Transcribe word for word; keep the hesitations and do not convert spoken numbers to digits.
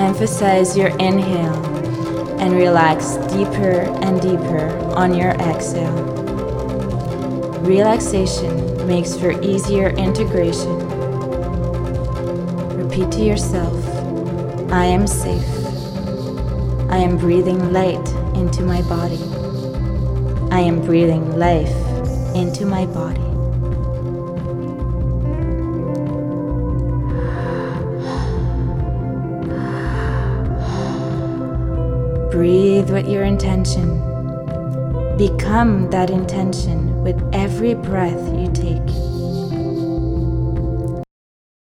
Emphasize your inhale and relax deeper and deeper on your exhale. Relaxation makes for easier integration. Repeat to yourself, I am safe. I am breathing light into my body. I am breathing life into my body. Breathe with your intention. Become that intention with every breath you take.